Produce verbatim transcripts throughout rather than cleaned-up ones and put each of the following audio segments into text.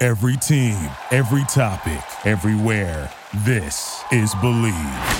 Every team, every topic, everywhere. This is Believe.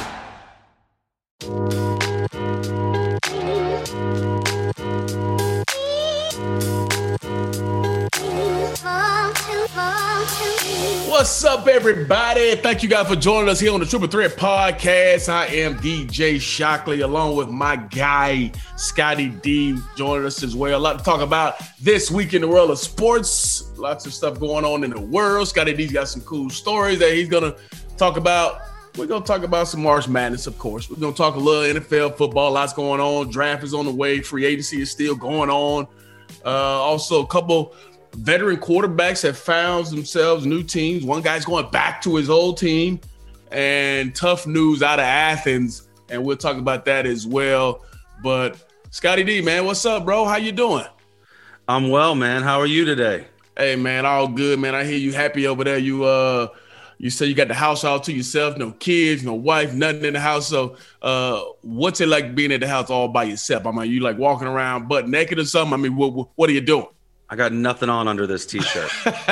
What's up, everybody? Thank you guys for joining us here on the Triple Threat Podcast. I am D J Shockley, along with my guy, Scotty D, joining us as well. A lot to talk about this week in the world of sports. Lots of stuff going on in the world. Scotty D's got some cool stories that he's going to talk about. We're going to talk about some March Madness, of course. We're going to talk a little N F L football. Lots going on. Draft is on the way. Free agency is still going on. Uh, also, a couple veteran quarterbacks have found themselves new teams. One guy's going back to his old team, and tough news out of Athens, and we'll talk about that as well. But Scotty D, man, what's up, bro? How you doing? I'm well, man. How are you today? Hey, man, all good, man. I hear you happy over there. You uh, you say you got the house all to yourself, no kids, no wife, nothing in the house. So uh, what's it like being at the house all by yourself? I mean, you like walking around butt naked or something? I mean, what what are you doing? I got nothing on under this T-shirt.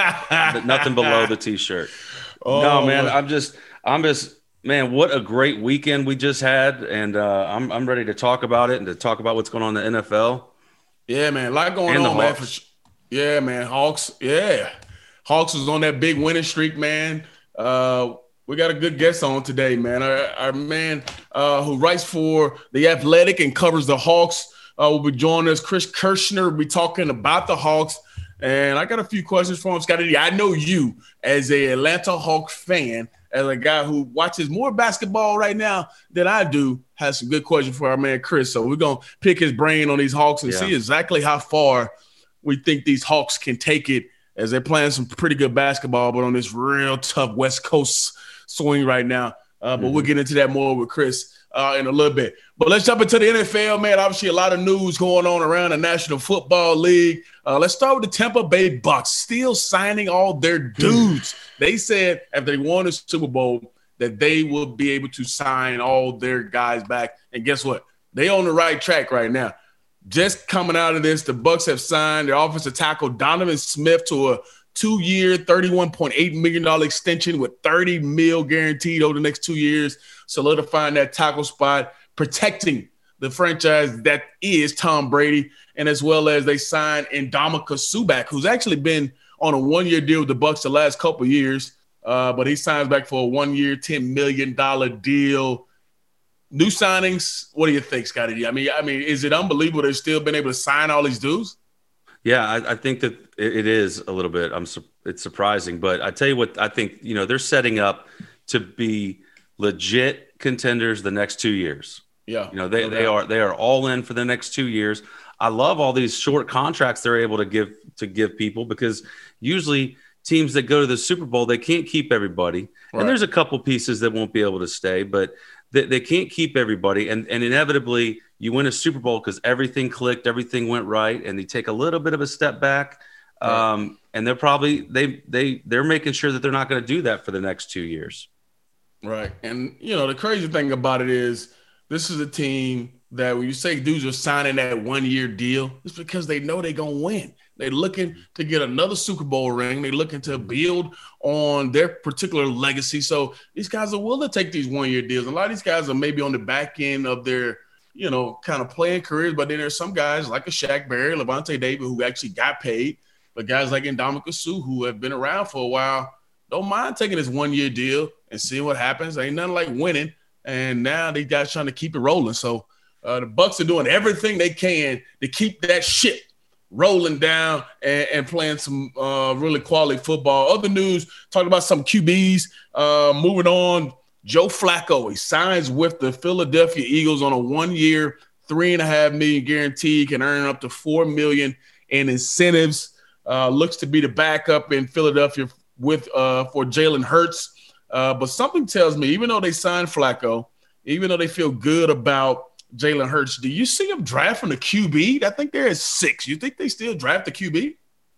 Nothing below the T-shirt. Oh, no, man, I'm just, I'm just, man, what a great weekend we just had. And uh, I'm I'm ready to talk about it and to talk about what's going on in the N F L. Yeah, man, a lot going and on, man. For, Hawks. yeah, man, Hawks, yeah. Hawks was on that big winning streak, man. Uh, we got a good guest on today, man. Our, our man uh, who writes for The Athletic and covers the Hawks Uh, will be joining us. Chris Kirschner will be talking about the Hawks. And I got a few questions for him, Scotty. I know you as a Atlanta Hawks fan, as a guy who watches more basketball right now than I do, has some good questions for our man Chris. So we're going to pick his brain on these Hawks and yeah. see exactly how far we think these Hawks can take it, as they're playing some pretty good basketball, but on this real tough West Coast swing right now. Uh, but mm-hmm. we'll get into that more with Chris Uh, in a little bit. But let's jump into the N F L, man. Obviously, a lot of news going on around the National Football League. Uh, let's start with the Tampa Bay Bucks, still signing all their dudes. They said after they won the Super Bowl that they will be able to sign all their guys back. And guess what? They on the right track right now. Just coming out of this, the Bucks have signed their offensive tackle Donovan Smith to a two-year, thirty-one point eight million dollars extension with thirty mil guaranteed over the next two years, solidifying that tackle spot, protecting the franchise that is Tom Brady, and as well as they signed Ndamukong Suh, who's actually been on a one-year deal with the Bucks the last couple of years, uh, but he signs back for a one-year, ten million dollars deal. New signings, what do you think, Scotty? I mean, I mean, is it unbelievable they've still been able to sign all these dudes? Yeah, I, I think that it is a little bit. I'm. It's surprising, but I tell you what, I think you know they're setting up to be legit contenders the next two years. Yeah, you know they okay. they are they are all in for the next two years. I love all these short contracts they're able to give to give people, because usually teams that go to the Super Bowl, they can't keep everybody, right. And there's a couple pieces that won't be able to stay, but they, they can't keep everybody, and and inevitably you win a Super Bowl because everything clicked, everything went right, and they take a little bit of a step back. Right. Um, and they're probably they they they're making sure that they're not going to do that for the next two years. Right. And you know, the crazy thing about it is this is a team that when you say dudes are signing that one year deal, it's because they know they're gonna win. They're looking to get another Super Bowl ring. They're looking to build on their particular legacy. So these guys are willing to take these one year deals. A lot of these guys are maybe on the back end of their you know, kind of playing careers, but then there's some guys like a Shaq Barrett, Levante David, who actually got paid, but guys like Ndamukong Suh, who have been around for a while, don't mind taking this one-year deal and seeing what happens. Ain't nothing like winning, and now these guys trying to keep it rolling. So uh, the Bucks are doing everything they can to keep that ship rolling down and, and playing some uh, really quality football. Other news, talking about some Q Bs, uh, moving on. Joe Flacco, he signs with the Philadelphia Eagles on a one-year, three and a half million guarantee, can earn up to four million in incentives. Uh, looks to be the backup in Philadelphia with uh, for Jalen Hurts. Uh, but something tells me, even though they signed Flacco, even though they feel good about Jalen Hurts, do you see them drafting a Q B? I think they're at six. You think they still draft a Q B?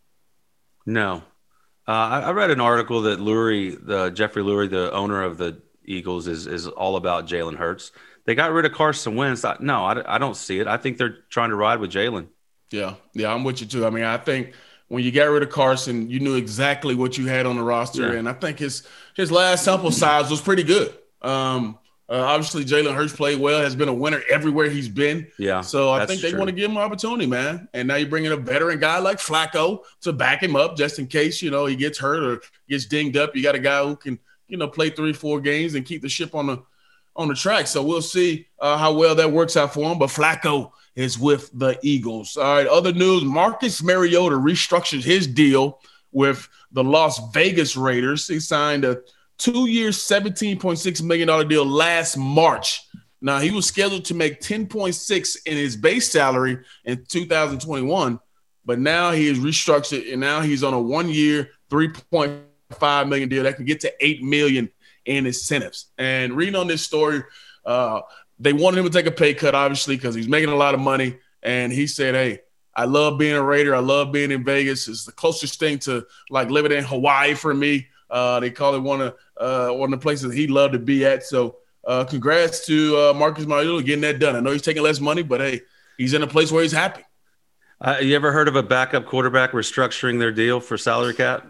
No. Uh, I, I read an article that Lurie, the Jeffrey Lurie, the owner of the Eagles, is is all about Jalen Hurts. They got rid of Carson Wentz. I, no, I, I don't see it. I think they're trying to ride with Jalen. Yeah, yeah, I'm with you too. I mean, I think when you got rid of Carson, you knew exactly what you had on the roster. Yeah. And I think his his last sample size was pretty good. Um, uh, obviously, Jalen Hurts played well, has been a winner everywhere he's been. Yeah. So I think they true. want to give him an opportunity, man. And now you're bringing a veteran guy like Flacco to back him up just in case, you know, he gets hurt or gets dinged up. You got a guy who can, you know, play three, four games and keep the ship on the on the track. So we'll see uh, how well that works out for him. But Flacco is with the Eagles. All right, other news, Marcus Mariota restructured his deal with the Las Vegas Raiders. He signed a two-year, seventeen point six million dollars deal last March. Now, he was scheduled to make ten point six in his base salary in two thousand twenty-one, but now he is restructured, and now he's on a one-year, three point five million dollars deal that can get to eight million dollars in incentives. And reading on this story, uh, they wanted him to take a pay cut, obviously, because he's making a lot of money. And he said, hey, I love being a Raider. I love being in Vegas. It's the closest thing to, like, living in Hawaii for me. Uh, they call it one of uh, one of the places he'd love to be at. So uh, congrats to uh, Marcus Mariota getting that done. I know he's taking less money, but, hey, he's in a place where he's happy. Uh, you ever heard of a backup quarterback restructuring their deal for salary cap?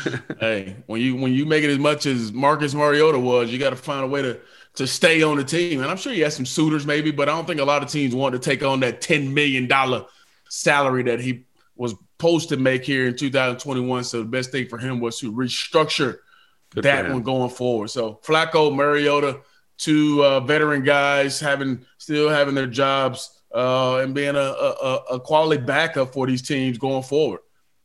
Hey, when you when you make it as much as Marcus Mariota was, you got to find a way to to stay on the team. And I'm sure he has some suitors maybe, but I don't think a lot of teams want to take on that ten million dollars salary that he was supposed to make here in two thousand twenty-one. So the best thing for him was to restructure Good that one going forward. So Flacco, Mariota, two uh, veteran guys having still having their jobs. Uh, and being a, a, a quality backup for these teams going forward.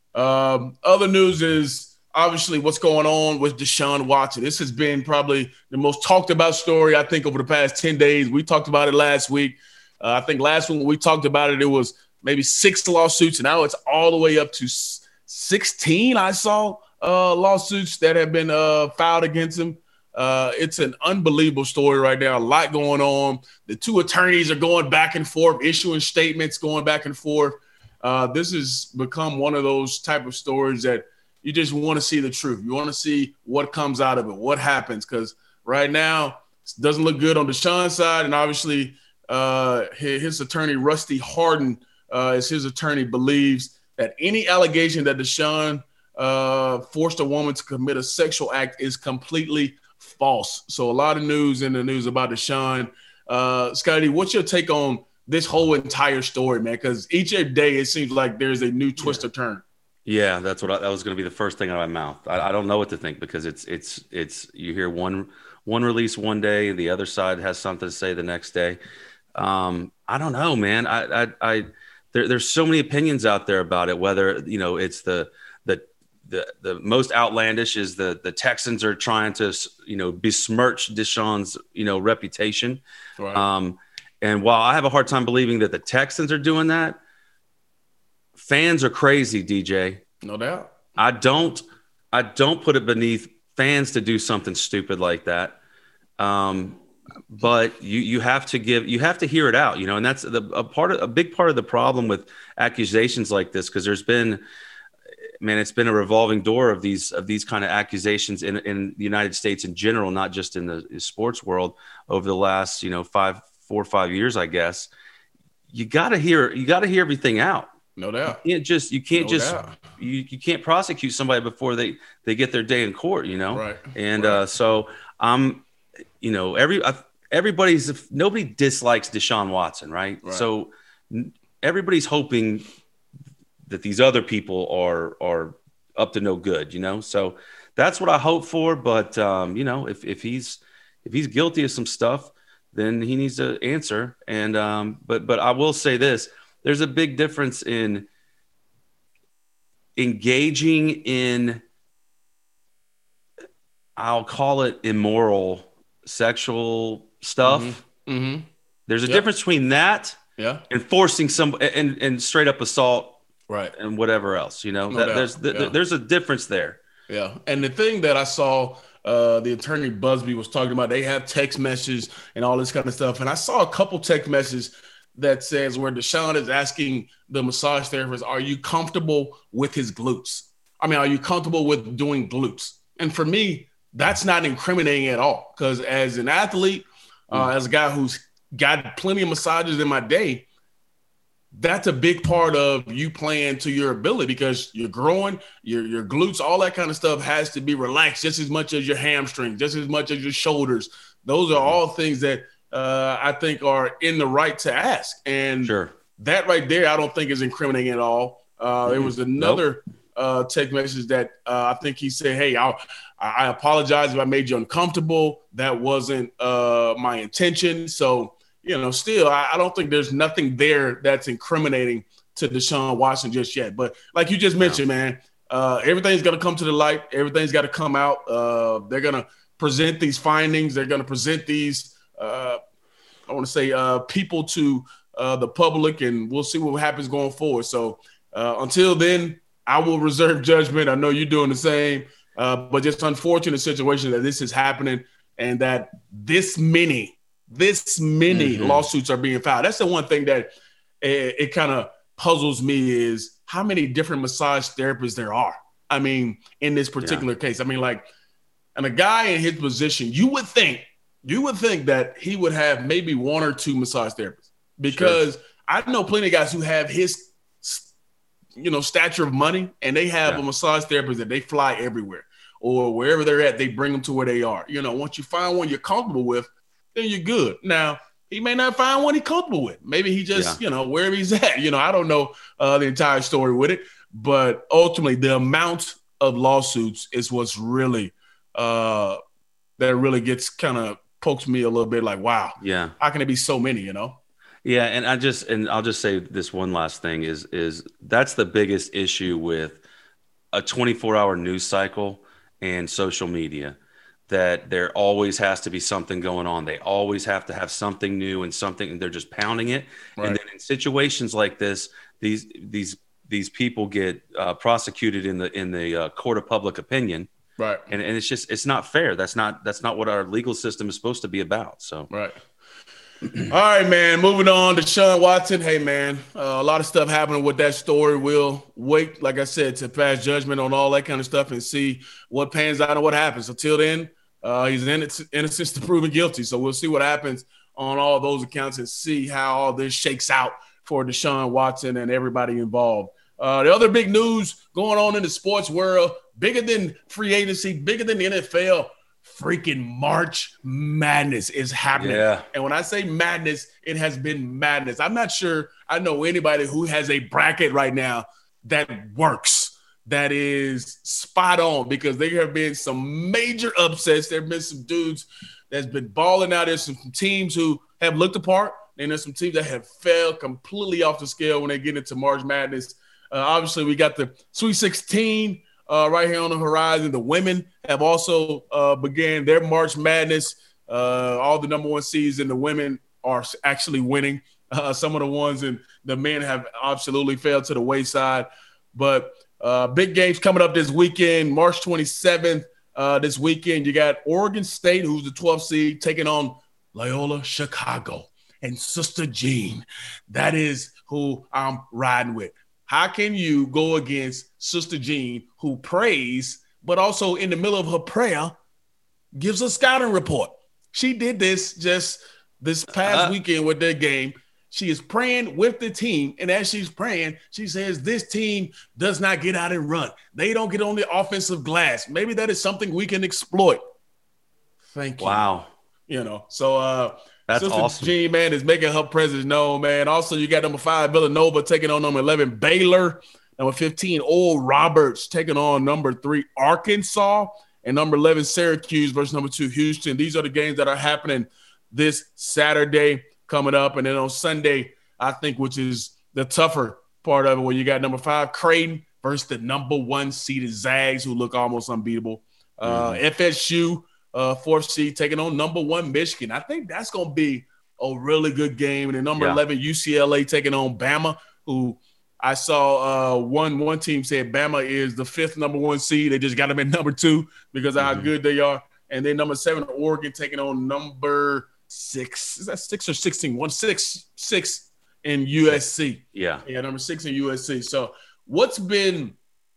Um, other news is obviously what's going on with Deshaun Watson. This has been probably the most talked about story, I think, over the past ten days. We talked about it last week. Uh, I think last week when we talked about it, it was maybe six lawsuits, and now it's all the way up to sixteen, I saw, uh, lawsuits that have been uh, filed against him. Uh, it's an unbelievable story right now. A lot going on. The two attorneys are going back and forth, issuing statements, going back and forth. Uh, this has become one of those type of stories that you just want to see the truth. You want to see what comes out of it, what happens, because right now it doesn't look good on Deshaun's side, and obviously uh, his, his attorney, Rusty Hardin, uh, as his attorney, believes that any allegation that Deshaun uh, forced a woman to commit a sexual act is completely false. So a lot of news in the news about Deshaun. Uh, Scotty, what's your take on this whole entire story, man? Because each day it seems like there's a new twist yeah. or turn. Yeah, that's what I, that was going to be the first thing out of my mouth. I, I don't know what to think because it's it's it's you hear one one release one day, and the other side has something to say the next day. Um, I don't know, man. I I, I there, there's so many opinions out there about it. Whether you know it's the the The, the most outlandish is the the Texans are trying to, you know, besmirch Deshaun's, you know, reputation. Right. Um, and while I have a hard time believing that the Texans are doing that, fans are crazy, D J. No doubt. I don't I don't put it beneath fans to do something stupid like that. Um, but you you have to give you have to hear it out, you know, and that's the a part of a big part of the problem with accusations like this, because there's been Man, it's been a revolving door of these of these kind of accusations in, in the United States in general, not just in the sports world over the last, you know, five, four or five years, I guess. You got to hear you got to hear everything out. No doubt. You can't just you can't no just you, you can't prosecute somebody before they, they get their day in court, you know. Right. And right. Uh, so I'm, you know, every everybody's nobody dislikes Deshaun Watson, right? right. So everybody's hoping that these other people are are up to no good, you know. So that's what I hope for. But um, you know, if if he's if he's guilty of some stuff, then he needs to answer. And um, but but I will say this: there's a big difference in engaging in, I'll call it immoral sexual stuff. Mm-hmm. Mm-hmm. There's a yep. difference between that yeah. and forcing some and and straight up assault. Right. And whatever else, you know, no that, there's th- yeah. there's a difference there. Yeah. And the thing that I saw uh, the attorney Busby was talking about, they have text messages and all this kind of stuff. And I saw a couple text messages that says where Deshaun is asking the massage therapist, are you comfortable with his glutes? I mean, are you comfortable with doing glutes? And for me, that's not incriminating at all. Because as an athlete, uh, mm. as a guy who's got plenty of massages in my day, that's a big part of you playing to your ability because you're growing, your your glutes, all that kind of stuff has to be relaxed just as much as your hamstring, just as much as your shoulders. Those are mm-hmm. all things that uh, I think are in the right to ask. And sure. that right there, I don't think is incriminating at all. Uh, mm-hmm. There was another nope. uh, text message that uh, I think he said, hey, I'll, I apologize if I made you uncomfortable. That wasn't uh, my intention. So, you know, still, I, I don't think there's nothing there that's incriminating to Deshaun Watson just yet. But like you just mentioned, no. man, uh, everything's going to come to the light. Everything's got to come out. Uh, they're going to present these findings. They're going to present these, uh, I want to say, uh, people to uh, the public, and we'll see what happens going forward. So uh, until then, I will reserve judgment. I know you're doing the same, uh, but just unfortunate situation that this is happening and that this many – This many mm-hmm. lawsuits are being filed. That's the one thing that it, it kind of puzzles me is how many different massage therapists there are. I mean, in this particular yeah. case, I mean, like, and a guy in his position, you would think, you would think that he would have maybe one or two massage therapists because sure. I know plenty of guys who have his, you know, stature of money and they have yeah. a massage therapist that they fly everywhere or wherever they're at, they bring them to where they are. You know, once you find one you're comfortable with, then you're good. Now, he may not find one he's comfortable with. Maybe he just, yeah. you know, wherever he's at. You know, I don't know uh, the entire story with it. But ultimately, the amount of lawsuits is what's really uh, – that really gets kind of pokes me a little bit like, wow. Yeah. How can it be so many, you know? Yeah, and I just – and I'll just say this one last thing is is that's the biggest issue with a twenty-four hour news cycle and social media. That there always has to be something going on. They always have to have something new and something, and they're just pounding it. Right. And then in situations like this, these these these people get uh, prosecuted in the in the uh, court of public opinion. Right. And and it's just it's not fair. That's not that's not what our legal system is supposed to be about. So right. All right, man. Moving on to Deshaun Watson. Hey, man, uh, a lot of stuff happening with that story. We'll wait, like I said, to pass judgment on all that kind of stuff and see what pans out and what happens. Until then. Uh, he's innocent, innocent to proven guilty. So we'll see what happens on all those accounts and see how all this shakes out for Deshaun Watson and everybody involved. Uh, the other big news going on in the sports world, bigger than free agency, bigger than the N F L, freaking March Madness is happening. Yeah. And when I say madness, it has been madness. I'm not sure I know anybody who has a bracket right now that works. That is spot on because there have been some major upsets. There have been some dudes that's been balling out. There's some teams who have looked apart, and there's some teams that have fell completely off the scale when they get into March Madness. Uh, obviously, we got the Sweet sixteen uh, right here on the horizon. The women have also uh, began their March Madness. Uh, all the number one seeds in the women are actually winning. Uh, some of the ones in the men have absolutely fell to the wayside. But Uh, big games coming up this weekend, March twenty-seventh. Uh, this weekend, you got Oregon State, who's the twelfth seed, taking on Loyola Chicago and Sister Jean. That is who I'm riding with. How can you go against Sister Jean, who prays, but also in the middle of her prayer gives a scouting report? She did this just this past uh, weekend with their game. She is praying with the team, and as she's praying, she says, this team does not get out and run. They don't get on the offensive glass. Maybe that is something we can exploit. Thank you. Wow. You know, so uh, that's Sister awesome. Jean, man, is making her presence known, man. Also, you got number five, Villanova, taking on number eleven, Baylor. Number fifteen, Oral Roberts, taking on number three, Arkansas. And number eleven, Syracuse versus number two, Houston. These are the games that are happening this Saturday coming up. And then on Sunday, I think, which is the tougher part of it, where you got number five, Creighton versus the number one seeded Zags, who look almost unbeatable. Uh, mm-hmm. F S U, uh, fourth seed, taking on number one, Michigan. I think that's going to be a really good game. And then number yeah. eleven, U C L A, taking on Bama, who I saw uh, one one team said Bama is the fifth number one seed. They just got them at number two because of mm-hmm. how good they are. And then number seven, Oregon, taking on number six. Is that six or sixteen? One, six, six in U S C. Yeah. Yeah, number six in U S C. So what's been,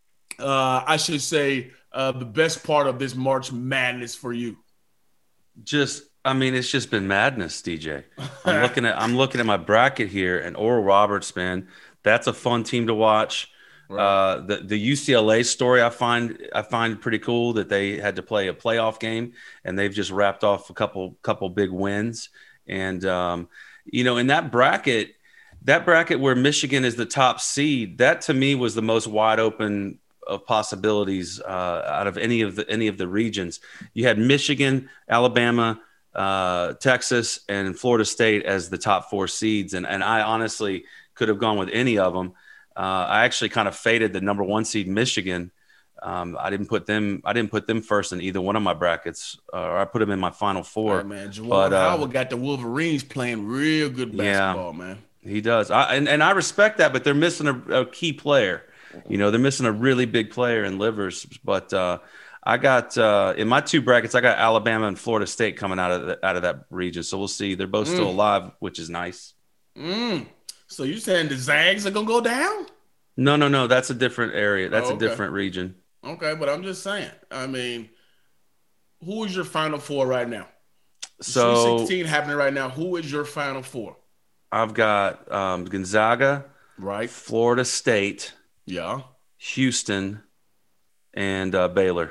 uh, I should say, uh, the best part of this March Madness for you? Just I mean, it's just been madness, D J. I'm looking at I'm looking at my bracket here, and Oral Roberts, man, that's a fun team to watch. Right. Uh, the the U C L A story I find I find pretty cool that they had to play a playoff game, and they've just wrapped off a couple couple big wins. And um, you know, in that bracket, that bracket where Michigan is the top seed, that to me was the most wide open of possibilities uh, out of any of the any of the regions. You had Michigan, Alabama, uh, Texas, and Florida State as the top four seeds, and and I honestly could have gone with any of them. Uh, I actually kind of faded the number one seed, Michigan. Um, I didn't put them. I didn't put them first in either one of my brackets, uh, or I put them in my final four. Right, man, Juwan but, uh, Howard got the Wolverines playing real good basketball, yeah, man. He does, I, and and I respect that, but they're missing a, a key player. You know, they're missing a really big player in Livers. But uh, I got uh, in my two brackets, I got Alabama and Florida State coming out of the, out of that region. So we'll see. They're both mm. still alive, which is nice. Mm. So you saying the Zags are gonna go down? No, no, no. That's a different area. That's oh, okay. a different region. Okay, but I'm just saying. I mean, who is your Final Four right now? So Sweet sixteen happening right now. Who is your Final Four? I've got um, Gonzaga, right? Florida State. Yeah. Houston and uh, Baylor.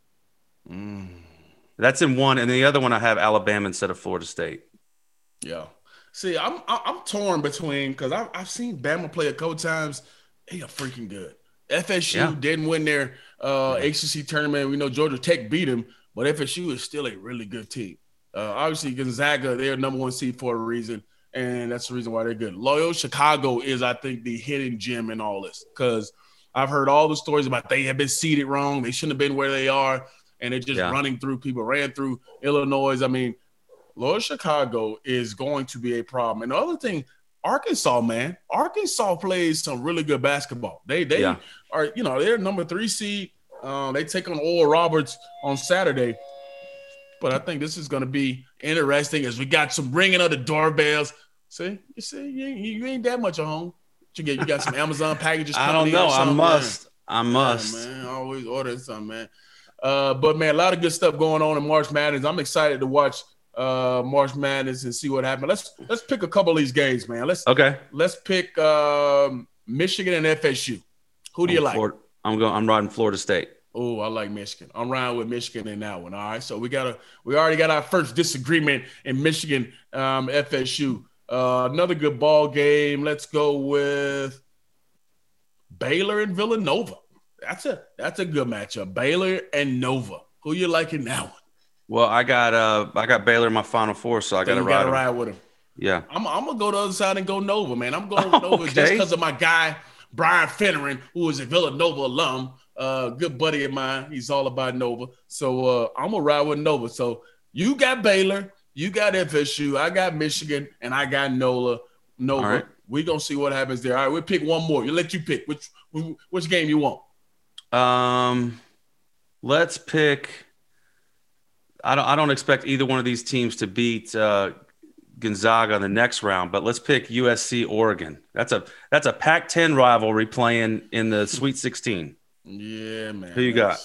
Mm. That's in one, and the other one I have Alabama instead of Florida State. Yeah. See, I'm I'm torn between because I've I've seen Bama play a couple times. They are freaking good. F S U yeah. didn't win their uh, H C C tournament. We know Georgia Tech beat them, but F S U is still a really good team. Uh, obviously, Gonzaga, they're number one seed for a reason. And that's the reason why they're good. Loyola Chicago is, I think, the hidden gem in all this because I've heard all the stories about they have been seeded wrong. They shouldn't have been where they are, and they're just yeah. running through people. Ran through Illinois. I mean, Loyola Chicago is going to be a problem. And the other thing, Arkansas, man, Arkansas plays some really good basketball. They they yeah. are, you know, they're number three seed. Uh, they take on Oral Roberts on Saturday. But I think this is going to be interesting as we got some ringing of the doorbells. See, you see, you ain't, you ain't that much at home. You get, you got some Amazon packages coming I don't know. I must. Man. I must. Yeah, man, always ordering something, man. Uh, but man, a lot of good stuff going on in March Madness. I'm excited to watch uh, March Madness and see what happens. Let's let's pick a couple of these games, man. Let's okay. Let's pick um, Michigan and F S U. Who do you I'm like? Florida, I'm going. I'm riding Florida State. Oh, I like Michigan. I'm riding with Michigan in that one. All right. So we got a we already got our first disagreement in Michigan, um, F S U. Uh, another good ball game. Let's go with Baylor and Villanova. That's a that's a good matchup. Baylor and Nova. Who you like in that one? Well, I got uh I got Baylor in my Final Four, so I got to ride, ride with him. Yeah. I'm I'm gonna go to the other side and go Nova, man. I'm going with Nova okay. just because of my guy Brian Finneran, who is a Villanova alum. Uh, good buddy of mine. He's all about Nova. So uh, I'm going to ride with Nova. So you got Baylor, you got F S U, I got Michigan, and I got Nola. Nova. Right. We're going to see what happens there. All right, we'll pick one more. We'll let you pick. Which which game you want? Um, Let's pick – I don't I don't expect either one of these teams to beat uh, Gonzaga in the next round, but let's pick U S C Oregon. That's a that's a Pac ten rivalry playing in the Sweet sixteen. Yeah, man. Who you got?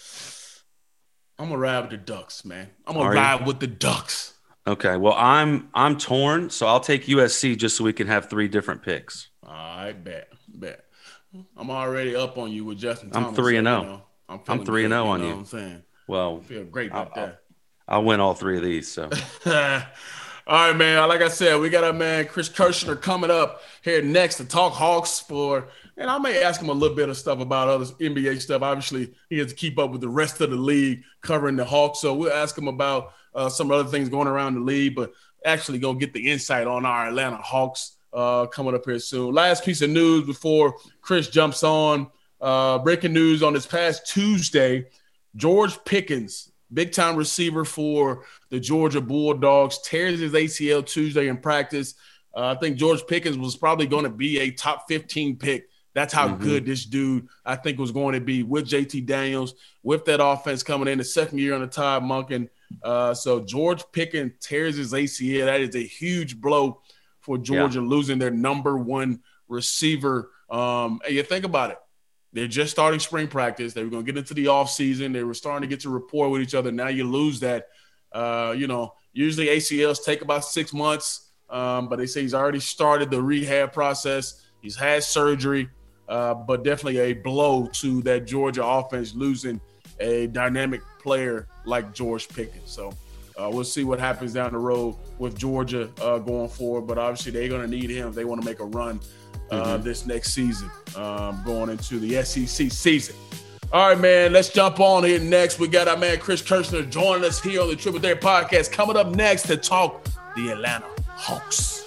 I'm gonna ride with the Ducks, man. I'm gonna Are ride you? with the Ducks. Okay. Well, I'm I'm torn, so I'll take U S C just so we can have three different picks. All right, bet, bet. I'm already up on you with Justin Thomas. I'm three and zero. You know, I'm, I'm three and zero on you. Know what I'm saying? Well, I feel great about I'll, that. I'll win all three of these. So. All right, man. Like I said, we got our man Chris Kirschner coming up here next to talk Hawks for, and I may ask him a little bit of stuff about other N B A stuff. Obviously, he has to keep up with the rest of the league covering the Hawks, so we'll ask him about uh, some other things going around the league, but actually gonna get the insight on our Atlanta Hawks uh, coming up here soon. Last piece of news before Chris jumps on. Uh, breaking news on this past Tuesday, George Pickens, big-time receiver for the Georgia Bulldogs, tears his A C L Tuesday in practice. Uh, I think George Pickens was probably going to be a top fifteen pick. That's how mm-hmm. good this dude, I think, was going to be with J T Daniels, with that offense coming in the second year on the Todd Monken. Uh, so George Pickens tears his A C L. That is a huge blow for Georgia, yeah. losing their number one receiver. Um, and you think about it. They're just starting spring practice. They were going to get into the offseason. They were starting to get to rapport with each other. Now you lose that. Uh, you know, Usually A C Ls take about six months, um, but they say he's already started the rehab process. He's had surgery, uh, but definitely a blow to that Georgia offense, losing a dynamic player like George Pickens. So uh, we'll see what happens down the road with Georgia uh, going forward. But obviously they're going to need him if they want to make a run uh, mm-hmm. this next season, um, going into the S E C season. All right, man, let's jump on here next. We got our man Chris Kirschner joining us here on the Triple Threat Podcast. Coming up next to talk the Atlanta Hawks.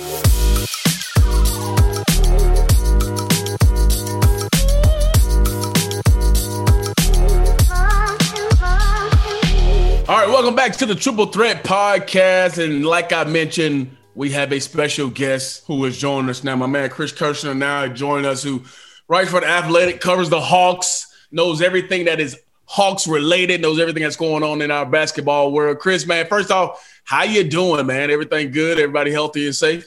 All right, welcome back to the Triple Threat Podcast. And like I mentioned, we have a special guest who is joining us now. My man Chris Kirschner now joining us, who writes for The Athletic, covers the Hawks, knows everything that is Hawks related, knows everything that's going on in our basketball world. Chris, man, first off, how you doing, man? Everything good? Everybody healthy and safe?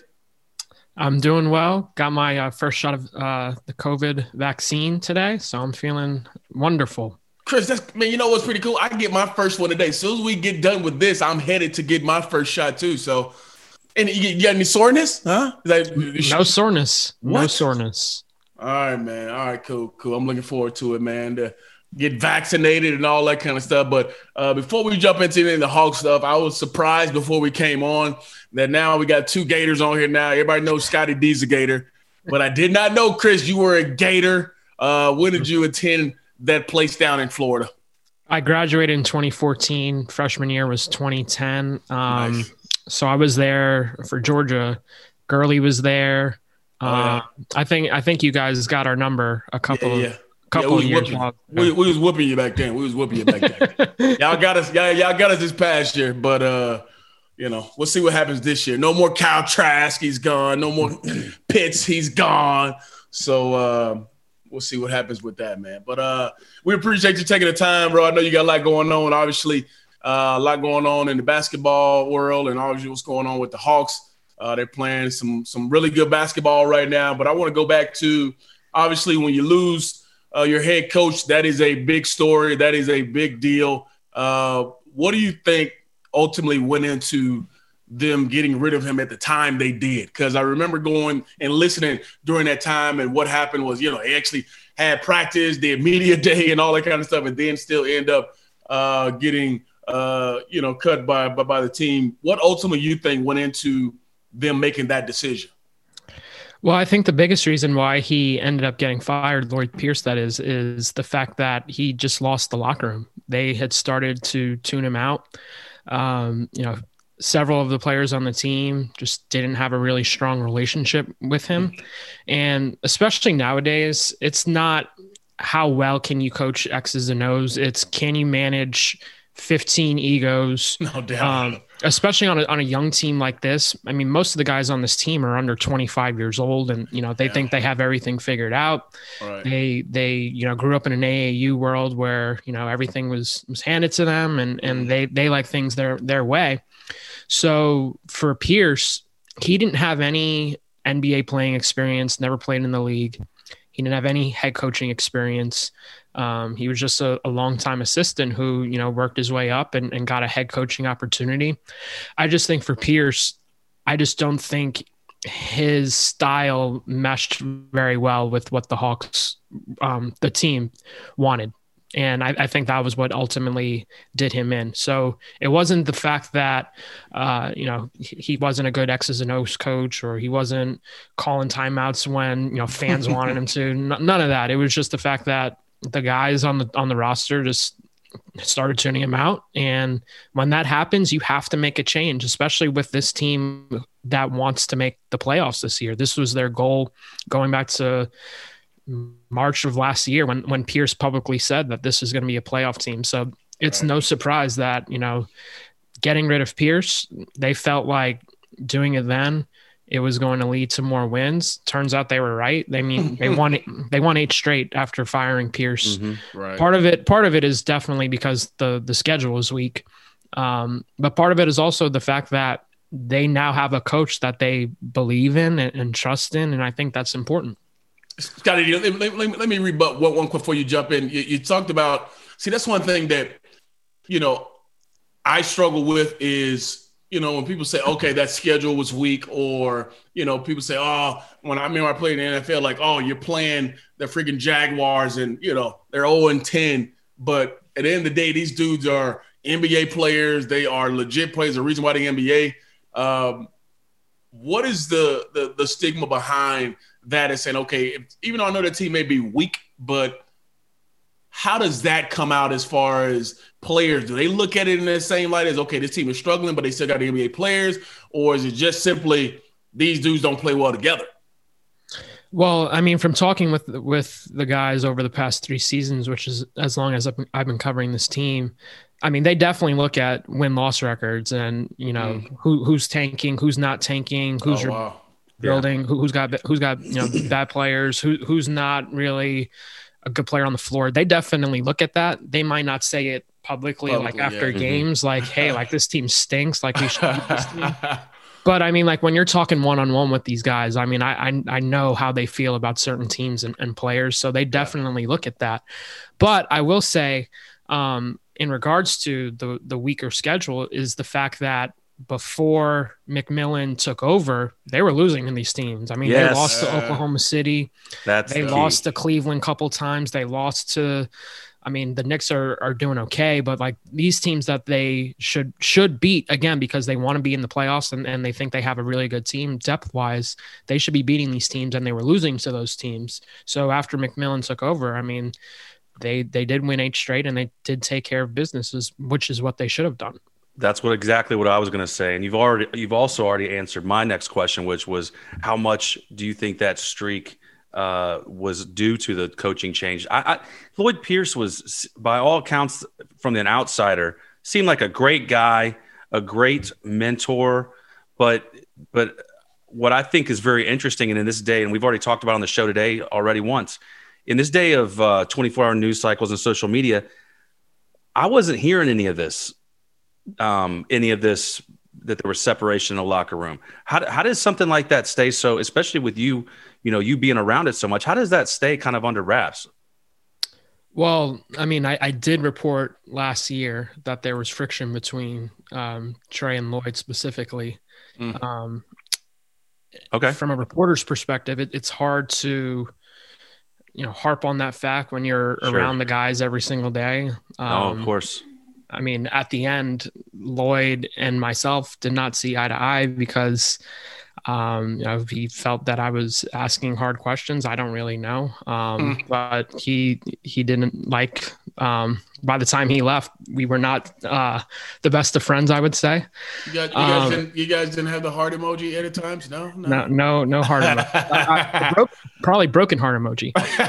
I'm doing well. Got my uh, first shot of uh, the COVID vaccine today, so I'm feeling wonderful. Chris, that's, man, you know what's pretty cool? I get my first one today. As soon as we get done with this, I'm headed to get my first shot too. So, and you, you got any soreness? Huh? That, no soreness. What? No soreness. All right, man. All right, cool, cool. I'm looking forward to it, man, to get vaccinated and all that kind of stuff. But uh, before we jump into any of the Hawk stuff, I was surprised before we came on that now we got two Gators on here now. Everybody knows Scotty D's a Gator. But I did not know, Chris, you were a Gator. Uh, when did you attend that place down in Florida? I graduated in twenty fourteen. Freshman year was twenty ten. Um, nice. So I was there for Georgia. Gurley was there. Oh, yeah. uh, I think I think you guys got our number a couple yeah, yeah. of couple yeah, of years ago. We, we was whooping you back then. We was whooping you back then. y'all got us. Y'all, y'all got us this past year, but uh, you know, we'll see what happens this year. No more Kyle Trask. He's gone. No more Pitts. He's gone. So uh, we'll see what happens with that, man. But uh, we appreciate you taking the time, bro. I know you got a lot going on. Obviously, uh, a lot going on in the basketball world, and obviously what's going on with the Hawks. Uh, they're playing some some really good basketball right now. But I want to go back to, obviously, when you lose uh, your head coach, that is a big story. That is a big deal. Uh, what do you think ultimately went into them getting rid of him at the time they did? Because I remember going and listening during that time, and what happened was, you know, he actually had practice, did media day and all that kind of stuff, and then still end up uh, getting, uh, you know, cut by, by by the team. What ultimately you think went into them making that decision? Well, I think the biggest reason why he ended up getting fired, Lloyd Pierce, that is, is the fact that he just lost the locker room. They had started to tune him out. Um, you know, several of the players on the team just didn't have a really strong relationship with him. And especially nowadays, it's not how well can you coach X's and O's. It's can you manage fifteen egos, no doubt. Um, especially on a, on a young team like this. I mean, most of the guys on this team are under twenty-five years old, and, you know, they yeah. think they have everything figured out. Right. They, they, you know, grew up in an A A U world where, you know, everything was, was handed to them, and, and they, they like things their, their way. So for Pierce, he didn't have any N B A playing experience, never played in the league. He didn't have any head coaching experience. Um, he was just a, a longtime assistant who, you know, worked his way up and, and got a head coaching opportunity. I just think for Pierce, I just don't think his style meshed very well with what the Hawks, um, the team wanted. And I, I think that was what ultimately did him in. So it wasn't the fact that, uh, you know, he wasn't a good X's and O's coach, or he wasn't calling timeouts when, you know, fans wanted him to. None of that. It was just the fact that the guys on the on the roster just started tuning him out. And when that happens, you have to make a change, especially with this team that wants to make the playoffs this year. This was their goal going back to March of last year when, when Pierce publicly said that this is going to be a playoff team. So it's right. no surprise that, you know, getting rid of Pierce, they felt like doing it then, it was going to lead to more wins. Turns out they were right. They mean they won they won eight straight after firing Pierce. Mm-hmm. Right. Part of it, part of it is definitely because the the schedule was weak. Um, but part of it is also the fact that they now have a coach that they believe in and, and trust in, and I think that's important. Scotty, let me, let me, let me rebut one, one before you jump in. You, you talked about, see, that's one thing that, you know, I struggle with is you know, when people say, okay, that schedule was weak, or, you know, people say, oh, when I remember I played in the N F L, like, oh, you're playing the freaking Jaguars and, you know, they're oh and ten. But at the end of the day, these dudes are N B A players. They are legit players. The reason why the N B A. Um, what is the, the the stigma behind that and saying, okay, if, even though I know the team may be weak, but how does that come out as far as players? Do they look at it in the same light as, okay, this team is struggling, but they still got the N B A players? Or is it just simply these dudes don't play well together? Well, I mean, from talking with with the guys over the past three seasons, which is as long as I've been, I've been covering this team, I mean, they definitely look at win-loss records and, you know, mm. who who's tanking, who's not tanking, who's oh, wow. building, yeah. who, who's got who's got you know bad players, who who's not really a good player on the floor. They definitely look at that. They might not say it publicly, publicly like after yeah. games, mm-hmm. like, hey, like this team stinks, like we should beat this team. But I mean, like when you're talking one-on-one with these guys, I mean, I I, I know how they feel about certain teams and, and players. So they definitely yeah. look at that. But I will say, um, in regards to the the weaker schedule, is the fact that before McMillan took over, they were losing in these teams. I mean, yes. they lost to Oklahoma City. That's they the lost to Cleveland a couple times. They lost to, I mean, the Knicks are are doing okay, but like these teams that they should should beat again because they want to be in the playoffs and, and they think they have a really good team depth wise, they should be beating these teams, and they were losing to those teams. So after McMillan took over, I mean, they they did win eight straight and they did take care of businesses, which is what they should have done. That's what exactly what I was going to say. And you've already, you've also already answered my next question, which was how much do you think that streak uh, was due to the coaching change? I, I, Lloyd Pierce was, by all accounts, from an outsider, seemed like a great guy, a great mentor. But, but what I think is very interesting, and in this day, and we've already talked about on the show today already once, in this day of uh, twenty-four hour news cycles and social media, I wasn't hearing any of this. Um, any of this, that there was separation in the locker room. How, how does something like that stay so, especially with you, you know, you being around it so much, how does that stay kind of under wraps? Well, I mean, I, I did report last year that there was friction between um, Trey and Lloyd specifically. Mm. Um, okay. From a reporter's perspective, it, it's hard to, you know, harp on that fact when you're sure. around the guys every single day. Um, oh, of course. I mean, at the end, Lloyd and myself did not see eye to eye because, um, you know, he felt that I was asking hard questions. I don't really know, um, mm. but he he didn't like. Um, by the time he left, we were not uh, the best of friends, I would say. You guys, you, guys um, didn't, you guys didn't have the heart emoji at times, no, no, no, no, no heart emoji. I, I broke, probably broken heart emoji.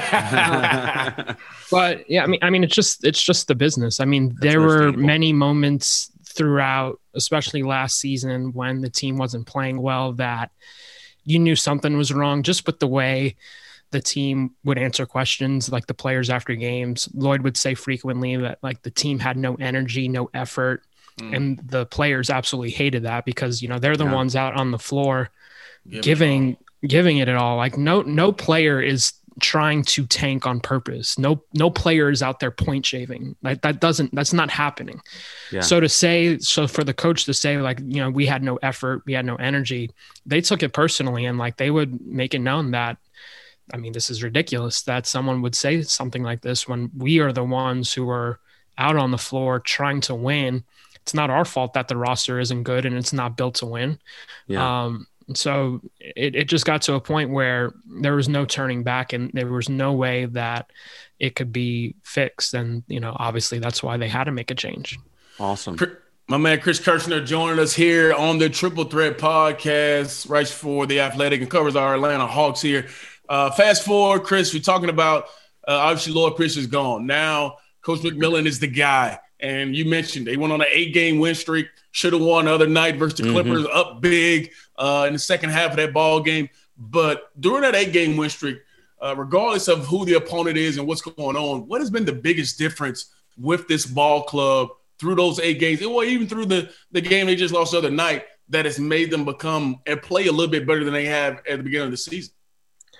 uh, but yeah, I mean, I mean, it's just it's just the business. I mean, That's there were many moments throughout, especially last season, when the team wasn't playing well, that you knew something was wrong just with the way the team would answer questions, like the players after games. Lloyd would say frequently that like the team had no energy, no effort. Mm. And the players absolutely hated that because, you know, they're the yeah. ones out on the floor Give giving, it giving it all. Like no, no player is trying to tank on purpose. No, no player is out there point shaving. Like that doesn't, that's not happening. Yeah. So to say, so for the coach to say like, you know, we had no effort, we had no energy, they took it personally. And like, they would make it known that, I mean, this is ridiculous that someone would say something like this when we are the ones who are out on the floor trying to win. It's not our fault that the roster isn't good and it's not built to win. Yeah. Um, so it, it just got to a point where there was no turning back and there was no way that it could be fixed. And, you know, obviously that's why they had to make a change. Awesome. My man, Chris Kirchner, joining us here on the Triple Threat podcast, writes for The Athletic and covers our Atlanta Hawks here. Uh, fast forward, Chris, we're talking about uh, obviously Lloyd Pierce is gone. Now Coach McMillan is the guy. And you mentioned they went on an eight-game win streak, should have won the other night versus the Clippers, mm-hmm. up big uh, in the second half of that ball game. But during that eight-game win streak, uh, regardless of who the opponent is and what's going on, what has been the biggest difference with this ball club through those eight games, or even through the, the game they just lost the other night, that has made them become and play a little bit better than they have at the beginning of the season?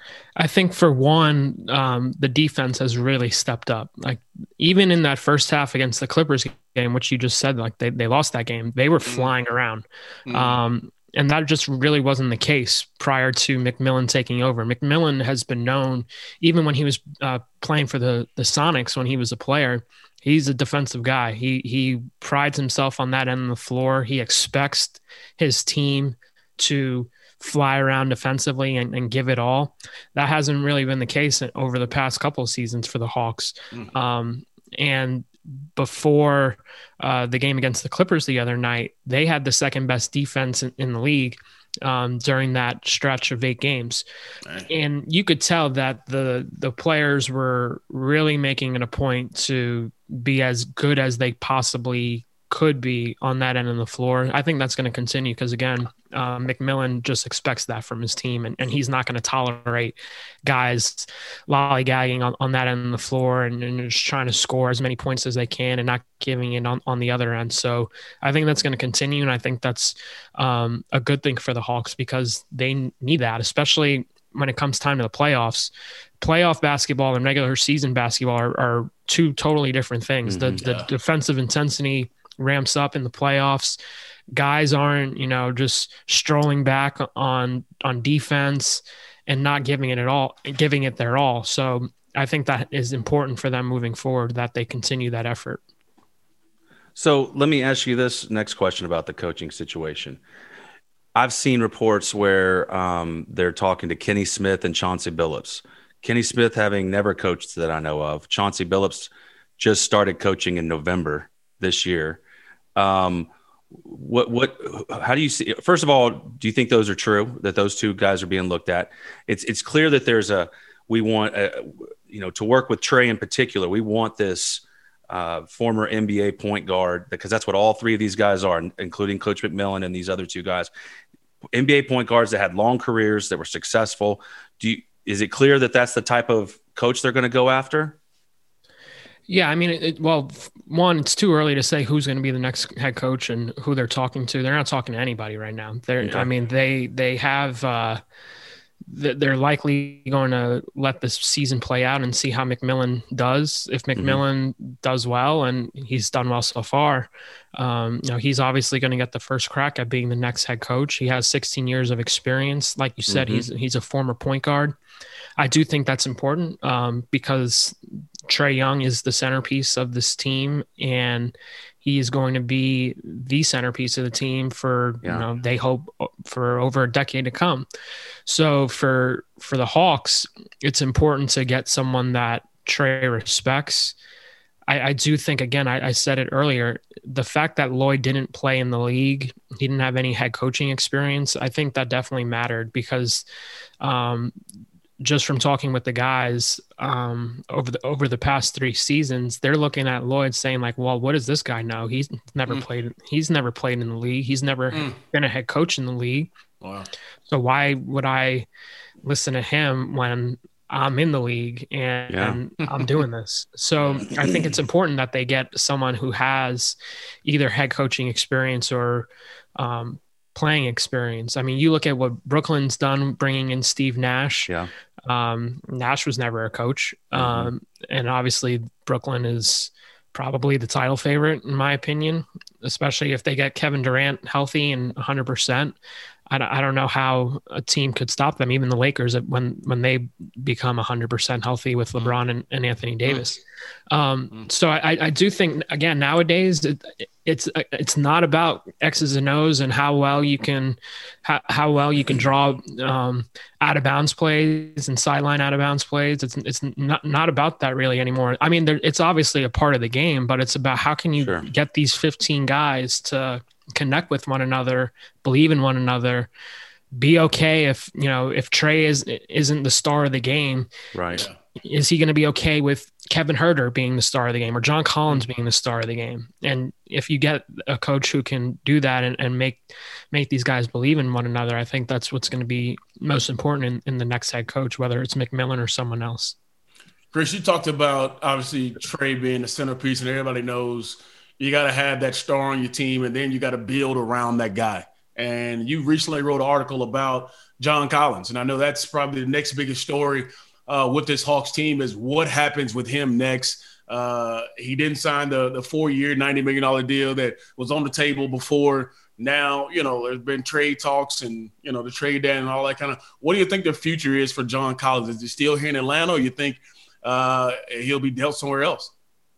I think for one, um, the defense has really stepped up. Like even in that first half against the Clippers game, which you just said, like they, they lost that game, they were flying around. Mm. Um, and that just really wasn't the case prior to McMillan taking over. McMillan has been known, even when he was uh, playing for the, the Sonics, when he was a player, he's a defensive guy. He, he prides himself on that end of the floor. He expects his team to fly around defensively and, and give it all. That hasn't really been the case over the past couple of seasons for the Hawks. Mm-hmm. Um, and before uh, the game against the Clippers the other night, they had the second best defense in, in the league um, during that stretch of eight games. Right. And you could tell that the the players were really making it a point to be as good as they possibly could be on that end of the floor. I think that's going to continue because, again, uh, McMillan just expects that from his team, and, and he's not going to tolerate guys lollygagging on, on that end of the floor and, and just trying to score as many points as they can and not giving it on, on the other end. So I think that's going to continue, and I think that's um, a good thing for the Hawks because they need that, especially when it comes time to the playoffs. Playoff basketball and regular season basketball are, are two totally different things. Mm-hmm, the, yeah. the defensive intensity ramps up in the playoffs. Guys aren't, you know, just strolling back on on defense and not giving it at all, giving it their all. So I think that is important for them moving forward, that they continue that effort. So let me ask you this next question about the coaching situation. I've seen reports where um, they're talking to Kenny Smith and Chauncey Billups. Kenny Smith having never coached that I know of. Chauncey Billups just started coaching in November this year. Um, what, what, how do you see, first of all, do you think those are true, that those two guys are being looked at? It's, it's clear that there's a, we want, a, you know, to work with Trey in particular, we want this uh, former N B A point guard, because that's what all three of these guys are, including Coach McMillan and these other two guys, N B A point guards that had long careers, that were successful. Do you, is it clear that that's the type of coach they're going to go after? Yeah, I mean, it, it, well, one, it's too early to say who's going to be the next head coach and who they're talking to. They're not talking to anybody right now. They're, okay. I mean, they they have, uh, they're likely going to let this season play out and see how McMillan does. If McMillan mm-hmm. does well, and he's done well so far, um, you know, he's obviously going to get the first crack at being the next head coach. He has sixteen years of experience. Like you said, mm-hmm. he's he's a former point guard. I do think that's important um, because Trae Young is the centerpiece of this team, and he is going to be the centerpiece of the team for, yeah. you know, they hope for over a decade to come. So for, for the Hawks, it's important to get someone that Trae respects. I, I do think, again, I, I said it earlier, the fact that Lloyd didn't play in the league, he didn't have any head coaching experience, I think that definitely mattered because, um, just from talking with the guys um, over the over the past three seasons, they're looking at Lloyd saying like, well, what does this guy know? He's never mm. played. He's never played in the league. He's never mm. been a head coach in the league. Wow. So why would I listen to him when I'm in the league and, yeah. and I'm doing this? So I think it's important that they get someone who has either head coaching experience or um, playing experience. I mean, you look at what Brooklyn's done, bringing in Steve Nash. Yeah. Um, Nash was never a coach. Mm-hmm. Um, and obviously Brooklyn is probably the title favorite in my opinion, especially if they get Kevin Durant healthy and one hundred percent. I don't, I don't know how a team could stop them. Even the Lakers, when, when they become one hundred percent healthy with LeBron and, and Anthony Davis. Um, so I, I do think, again, nowadays it, it's it's not about X's and O's and how well you can how, how well you can draw um, out of bounds plays and sideline out of bounds plays. It's it's not not about that really anymore. I mean, there, it's obviously a part of the game, but it's about how can you sure. get these fifteen guys to connect with one another, believe in one another, be okay if, you know, if Trae is, isn't the star of the game, right? Is he going to be okay with Kevin Huerter being the star of the game or John Collins being the star of the game? And if you get a coach who can do that and, and make, make these guys believe in one another, I think that's what's going to be most important in, in the next head coach, whether it's McMillan or someone else. Chris, you talked about obviously Trae being the centerpiece, and everybody knows you got to have that star on your team, and then you got to build around that guy. And you recently wrote an article about John Collins. And I know that's probably the next biggest story uh, with this Hawks team is what happens with him next. Uh, he didn't sign the, the four-year, ninety million dollars deal that was on the table before. Now, you know, there's been trade talks and, you know, the trade deadline and all that kind of – what do you think the future is for John Collins? Is he still here in Atlanta, or you think uh, he'll be dealt somewhere else?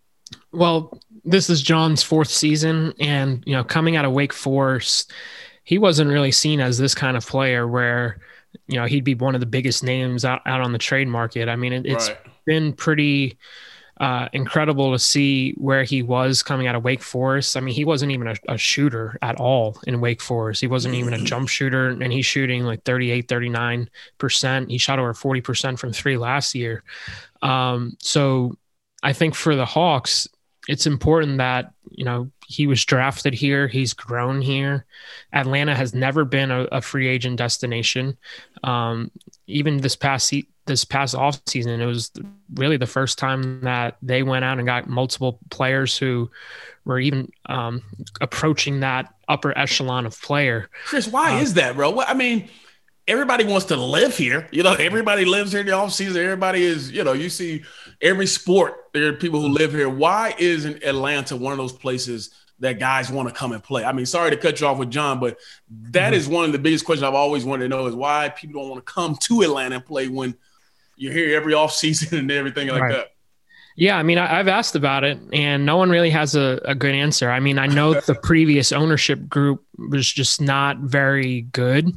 Well, this is John's fourth season, and, you know, coming out of Wake Forest, he wasn't really seen as this kind of player where, you know, he'd be one of the biggest names out, out on the trade market. I mean, it, it's right. been pretty – Uh, incredible to see where he was coming out of Wake Forest. I mean, he wasn't even a, a shooter at all in Wake Forest. He wasn't even a jump shooter, and he's shooting like thirty-eight, thirty-nine percent. He shot over forty percent from three last year. Um, so I think for the Hawks, it's important that, you know, he was drafted here. He's grown here. Atlanta has never been a, a free agent destination. Um, even this past season, this past off season, it was really the first time that they went out and got multiple players who were even um, approaching that upper echelon of player. Chris, why uh, is that, bro? I mean, everybody wants to live here. You know, everybody lives here in the off season. Everybody is, you know, you see every sport, there are people who live here. Why isn't Atlanta one of those places that guys want to come and play? I mean, sorry to cut you off with John, but that mm-hmm. is one of the biggest questions I've always wanted to know is why people don't want to come to Atlanta and play when you're here every off season and everything like right. that. Yeah, I mean, I, I've asked about it, and no one really has a, a good answer. I mean, I know the previous ownership group was just not very good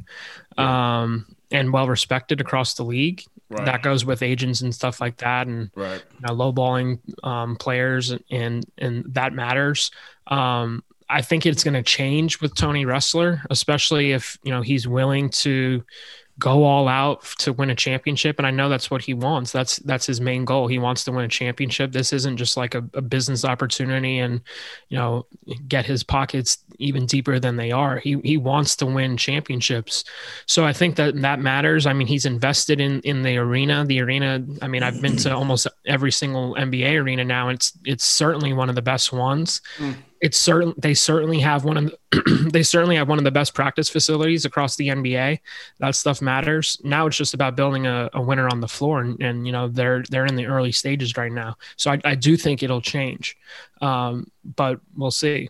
um, and well respected across the league. Right. That goes with agents and stuff like that, and right. you know, lowballing um, players, and and that matters. Um, I think it's going to change with Tony Ressler, especially if, you know, he's willing to go all out to win a championship. And I know that's what he wants. That's, that's his main goal. He wants to win a championship. This isn't just like a, a business opportunity and, you know, get his pockets even deeper than they are. He, he wants to win championships. So I think that that matters. I mean, he's invested in, in the arena, the arena. I mean, I've been to almost every single N B A arena now. And it's, it's certainly one of the best ones. Mm. It's certain they certainly have one of the, they certainly have one of the best practice facilities across the N B A. That stuff matters. Now it's just about building a, a winner on the floor, and, and you know they're they're in the early stages right now. So I, I do think it'll change, um, but we'll see.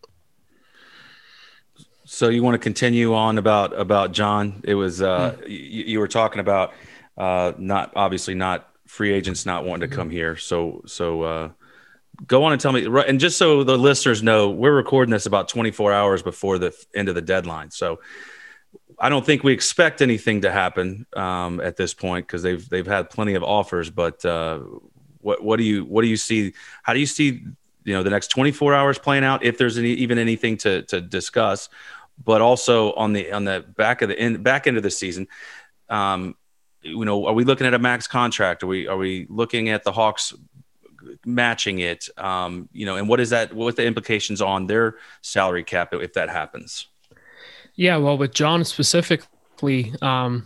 So you want to continue on about about John? It was uh, mm-hmm. you, you were talking about uh, not obviously not free agents not wanting to come mm-hmm. here. So so. Uh, Go on and tell me, and just so the listeners know, we're recording this about twenty-four hours before the end of the deadline. So I don't think we expect anything to happen um, at this point because they've they've had plenty of offers. But uh, what what do you what do you see? How do you see you know the next twenty-four hours playing out? If there's any, even anything to to discuss, but also on the on the back of the end, back end of the season. Um, you know, are we looking at a max contract? Are we are we looking at the Hawks matching it, um, you know, and what is that, what the implications on their salary cap if that happens? Yeah, well, with John specifically, um,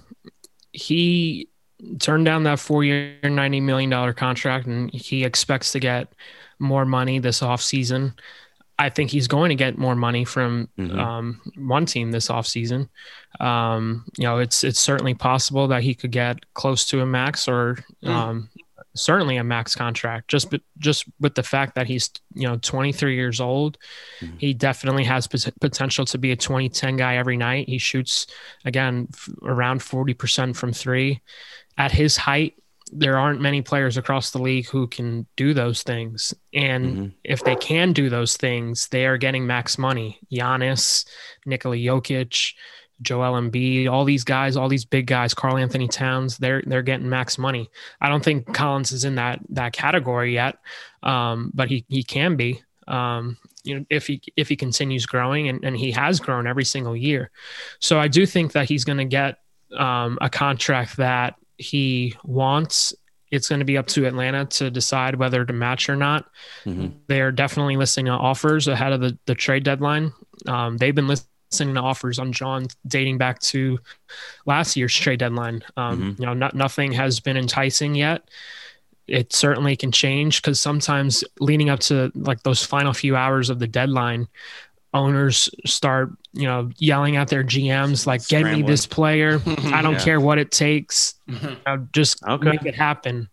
he turned down that four-year, ninety million dollars contract, and he expects to get more money this offseason. I think he's going to get more money from mm-hmm. um, one team this offseason. Um, you know, it's it's certainly possible that he could get close to a max or um, mm. certainly a max contract. Just just with the fact that he's you know twenty-three years old, mm. he definitely has p- potential to be a twenty ten guy every night. He shoots again f- around forty percent from three. At his height, there aren't many players across the league who can do those things. And mm-hmm. if they can do those things, they are getting max money. Giannis, Nikola Jokic, Joel Embiid, all these guys, all these big guys, Karl Anthony Towns, they're they're getting max money. I don't think Collins is in that that category yet, um, but he he can be. Um, you know, if he if he continues growing, and, and he has grown every single year. So I do think that he's going to get um, a contract that he wants. It's going to be up to Atlanta to decide whether to match or not. Mm-hmm. They're definitely listening to offers ahead of the, the trade deadline. Um, they've been listening to offers on John dating back to last year's trade deadline. Um, mm-hmm. You know, not, nothing has been enticing yet. It certainly can change because sometimes leading up to like those final few hours of the deadline, owners start, you know, yelling at their G Ms like, "Get me this player. I don't Yeah. care what it takes. You know, just Okay. make it happen."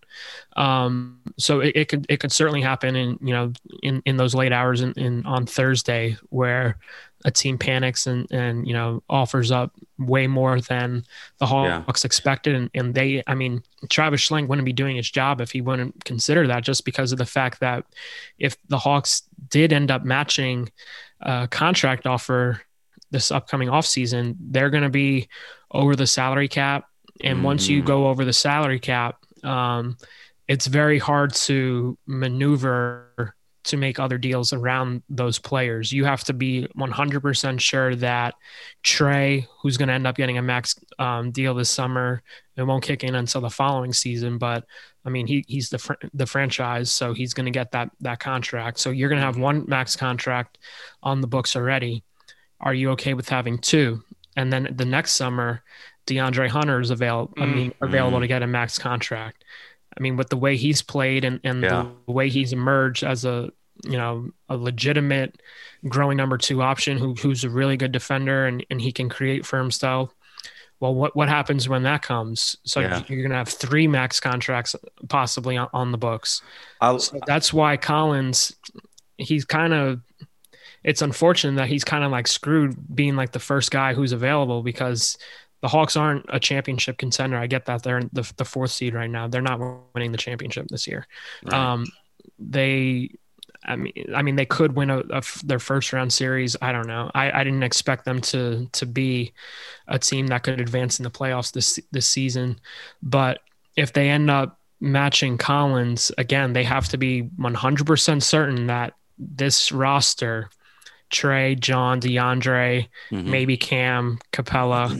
Um, so it, it could it could certainly happen in you know in, in those late hours in, in on Thursday where a team panics and and you know offers up way more than the Hawks yeah. expected, and, and they I mean Travis Schlenk wouldn't be doing his job if he wouldn't consider that, just because of the fact that if the Hawks did end up matching a contract offer this upcoming offseason, they're going to be over the salary cap, and mm-hmm. once you go over the salary cap, um, it's very hard to maneuver to make other deals around those players. You have to be one hundred percent sure that Trey, who's going to end up getting a max um, deal this summer, it won't kick in until the following season. But I mean, he he's the fr- the franchise, so he's going to get that that contract. So you're going to have one max contract on the books already. Are you okay with having two? And then the next summer, DeAndre Hunter is available. Mm-hmm. I mean, available to get a max contract. I mean, with the way he's played and, and yeah. the way he's emerged as a, you know, a legitimate growing number two option who who's a really good defender and, and he can create for himself. Well, what, what happens when that comes? So yeah. you're going to have three max contracts possibly on, on the books. So that's why Collins, he's kind of, it's unfortunate that he's kind of like screwed being like the first guy who's available, because the Hawks aren't a championship contender. I get that they're in the, the fourth seed right now. They're not winning the championship this year. Right. Um, they, I mean, I mean, they could win a, a, their first round series. I don't know. I, I didn't expect them to to be a team that could advance in the playoffs this this season. But if they end up matching Collins again, they have to be one hundred percent certain that this roster, Trey, John, DeAndre, mm-hmm. maybe Cam, Capella.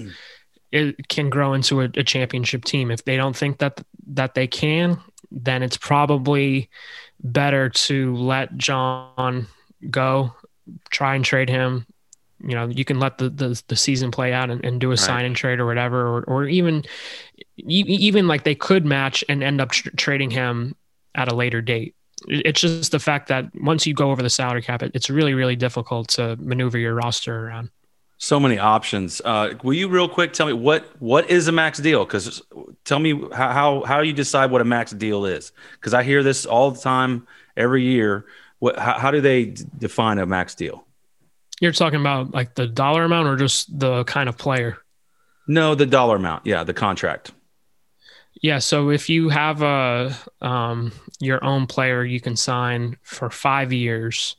It can grow into a, a championship team. If they don't think that that they can, then it's probably better to let John go, try and trade him. You know, you can let the the, the season play out and, and do a right. sign and trade or whatever, or or even even like they could match and end up tr- trading him at a later date. It's just the fact that once you go over the salary cap, it, it's really really difficult to maneuver your roster around. So many options. Uh, will you real quick tell me what what is a max deal? Because tell me how, how how you decide what a max deal is. Because I hear this all the time, every year. What how, how do they d- define a max deal? You're talking about like the dollar amount or just the kind of player? No, the dollar amount. Yeah, the contract. Yeah. So if you have a um, your own player, you can sign for five years.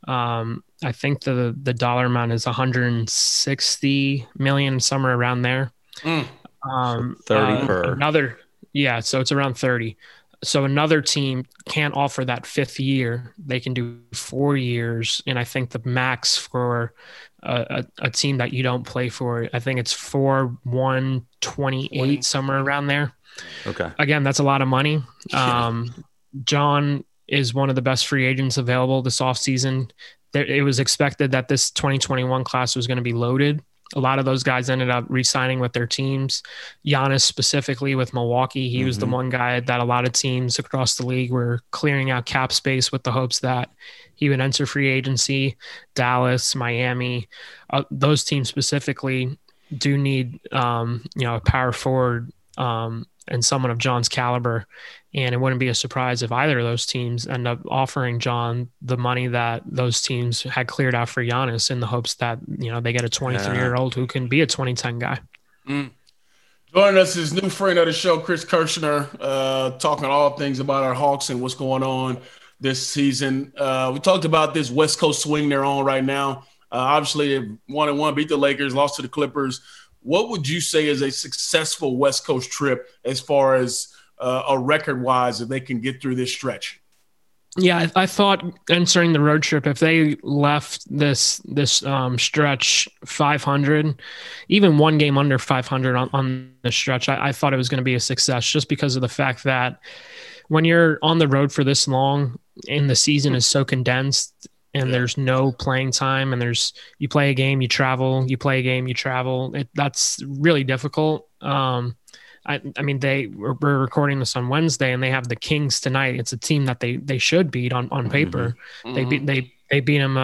Um, I think the the dollar amount is one hundred sixty million, somewhere around there. Mm. Um, so thirty uh, per another, yeah. So it's around thirty. So another team can't offer that fifth year. They can do four years, and I think the max for a, a, a team that you don't play for, I think it's four one twenty eight, somewhere around there. Okay. Again, that's a lot of money. Um, John is one of the best free agents available this offseason. There, it was expected that this twenty twenty-one class was going to be loaded. A lot of those guys ended up re-signing with their teams. Giannis specifically with Milwaukee, he mm-hmm. was the one guy that a lot of teams across the league were clearing out cap space with the hopes that he would enter free agency. Dallas, Miami, uh, those teams specifically do need um, you know, a power forward um, and someone of John's caliber. And it wouldn't be a surprise if either of those teams end up offering John the money that those teams had cleared out for Giannis in the hopes that, you know, they get a twenty-three-year-old who can be a twenty ten guy. Mm. Joining us is new friend of the show, Chris Kirschner, uh, talking all things about our Hawks and what's going on this season. Uh, we talked about this West Coast swing they're on right now. Uh, obviously, they one and one, beat the Lakers, lost to the Clippers. What would you say is a successful West Coast trip as far as uh, a record-wise if they can get through this stretch? Yeah, I, I thought entering the road trip, if they left this this um, stretch five hundred, even one game under five hundred on, on the stretch, I, I thought it was going to be a success just because of the fact that when you're on the road for this long and the season is so condensed and there's no playing time and there's you play a game, you travel, you play a game, you travel, it, that's really difficult. Um, I, I mean, they we're, we're recording this on Wednesday, and they have the Kings tonight. It's a team that they they should beat on, on paper. Mm-hmm. They beat they they beat them uh,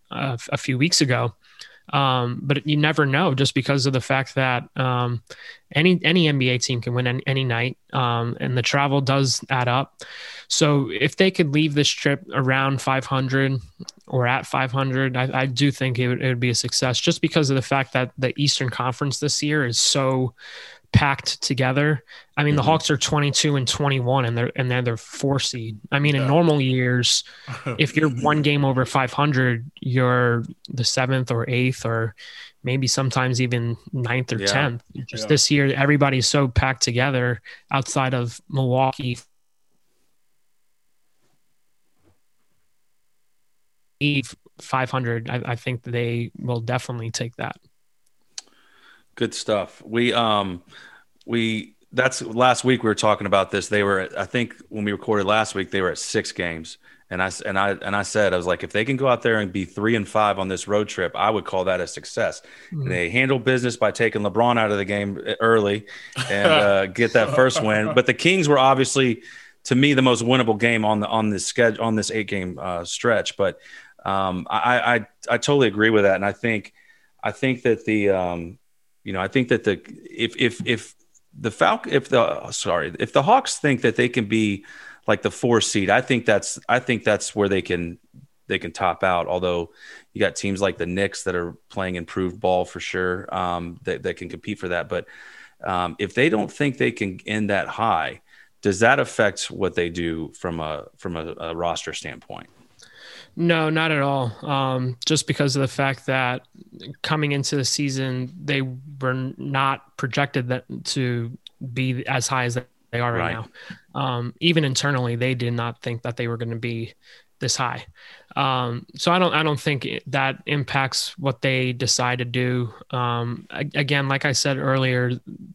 a, a few weeks ago. Um, but you never know, just because of the fact that um, any any N B A team can win any, any night, um, and the travel does add up. So if they could leave this trip around five hundred or at five hundred, I, I do think it would, it would be a success, just because of the fact that the Eastern Conference this year is so packed together. I mean, mm-hmm. the Hawks are twenty-two and twenty-one, and they're and they're their four seed. I mean, yeah. in normal years, if you're one game over five hundred, you're the seventh or eighth, or maybe sometimes even ninth or yeah. tenth. Just yeah. this year, everybody's so packed together outside of Milwaukee. five hundred, I, I think they will definitely take that. Good stuff. We, um, we, that's last week we were talking about this. They were, I think when we recorded last week, they were at six games. And I, and I, and I said, I was like, if they can go out there and be three and five on this road trip, I would call that a success. Mm-hmm. And they handle business by taking LeBron out of the game early and uh, get that first win. But the Kings were obviously, to me, the most winnable game on the, on this schedule, on this eight game uh, stretch. But um, I, I, I totally agree with that. And I think, I think that the, um, You know, I think that the if if if the Falcon if the sorry if the Hawks think that they can be like the four seed, I think that's I think that's where they can they can top out. Although you got teams like the Knicks that are playing improved ball for sure, um, that that can compete for that. But um, if they don't think they can end that high, does that affect what they do from a from a, a roster standpoint? No, not at all. Um, just because of the fact that coming into the season, they were not projected that to be as high as they are right, right. now. Um, even internally, they did not think that they were going to be this high. Um, so I don't, I don't think it, that impacts what they decide to do. Um, again, like I said earlier,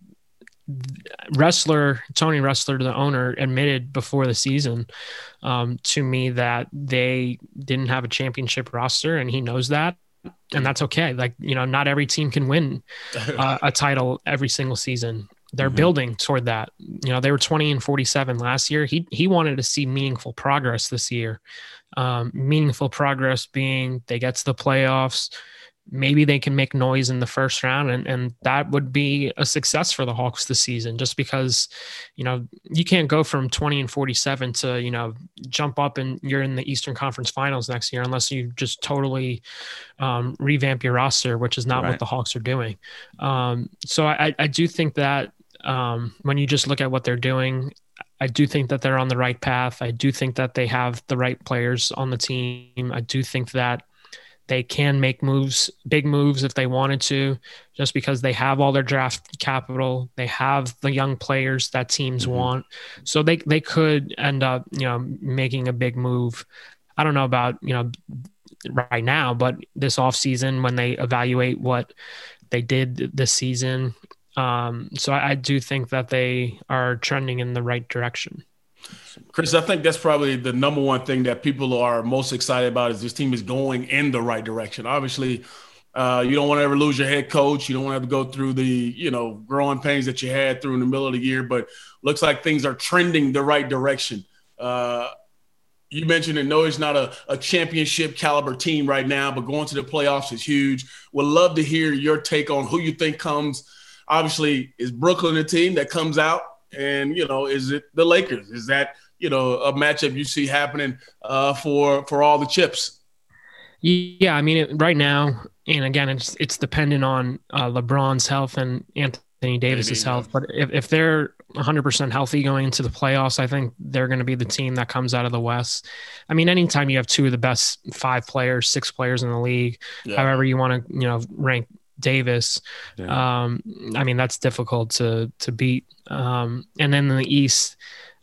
Ressler, Tony Ressler, the owner, admitted before the season um, to me that they didn't have a championship roster, and he knows that, and that's okay. Like, you know, not every team can win uh, a title every single season. They're mm-hmm. building toward that. You know, they were twenty and forty-seven last year. He he wanted to see meaningful progress this year. Um, meaningful progress being they get to the playoffs. Maybe they can make noise in the first round, and, and that would be a success for the Hawks this season, just because, you know, you can't go from twenty and forty-seven to, you know, jump up and you're in the Eastern Conference Finals next year unless you just totally um, revamp your roster, which is not right. what the Hawks are doing. Um, so I, I do think that um, when you just look at what they're doing, I do think that they're on the right path. I do think that they have the right players on the team. I do think that they can make moves, big moves if they wanted to, just because they have all their draft capital. They have the young players that teams mm-hmm. want. So they, they could end up, you know, making a big move. I don't know about, you know, right now, but this offseason when they evaluate what they did this season. Um, so I, I do think that they are trending in the right direction. Chris, I think that's probably the number one thing that people are most excited about is this team is going in the right direction. Obviously, uh, you don't want to ever lose your head coach. You don't want to have to go through the, you know, growing pains that you had through in the middle of the year, but looks like things are trending the right direction. Uh, you mentioned that no, it's not a, a championship caliber team right now, but going to the playoffs is huge. Would love to hear your take on who you think comes. Obviously, is Brooklyn a team that comes out? And, you know, is it the Lakers? Is that, you know, a matchup you see happening uh, for for all the chips? Yeah, I mean, it, right now, and again, it's it's dependent on uh, LeBron's health and Anthony Davis's Maybe, health. Yeah. But if, if they're one hundred percent healthy going into the playoffs, I think they're going to be the team that comes out of the West. I mean, anytime you have two of the best five players, six players in the league, yeah. however you want to, you know, rank Davis, yeah. um, I mean, that's difficult to to beat. Um, and then in the East,